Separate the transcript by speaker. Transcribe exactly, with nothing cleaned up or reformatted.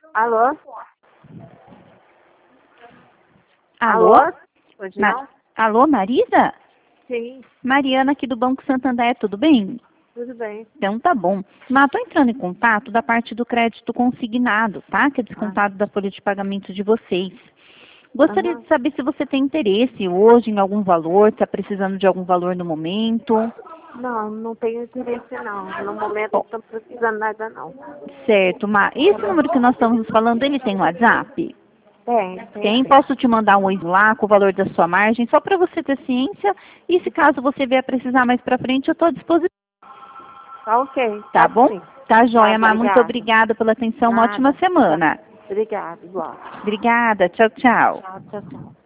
Speaker 1: Alô?
Speaker 2: Alô?
Speaker 1: Alô? Pode
Speaker 2: Ma-
Speaker 1: não?
Speaker 2: Alô, Marisa?
Speaker 1: Sim,
Speaker 2: Mariana aqui do Banco Santander, tudo bem?
Speaker 1: tudo bem.
Speaker 2: Então tá bom. Mas tô entrando em contato da parte do crédito consignado, tá? Que é
Speaker 1: Ah,
Speaker 2: descontado da folha de pagamento de vocês. Gostaria
Speaker 1: aham.
Speaker 2: de saber se você tem interesse hoje em algum valor, está precisando de algum valor no momento.
Speaker 1: Não, não tenho interesse não. No momento não
Speaker 2: Bom,
Speaker 1: estou precisando nada não.
Speaker 2: certo, mas esse número que nós estamos falando, ele tem WhatsApp?
Speaker 1: Tem, tem
Speaker 2: Tem,
Speaker 1: sim.
Speaker 2: posso te mandar um oi lá com o valor da sua margem, só para você ter ciência. E se caso você vier precisar mais para frente, eu estou à disposição,
Speaker 1: Tá ok,
Speaker 2: tá
Speaker 1: pode
Speaker 2: bom?
Speaker 1: sim.
Speaker 2: Tá
Speaker 1: Tá,
Speaker 2: joia, Mar. Muito
Speaker 1: obrigada.
Speaker 2: obrigada pela atenção. Uma ótima
Speaker 1: Nada. Tá.
Speaker 2: semana.
Speaker 1: Obrigada, igual.
Speaker 2: Obrigada. Tchau, tchau.
Speaker 1: Tchau, tchau, tchau.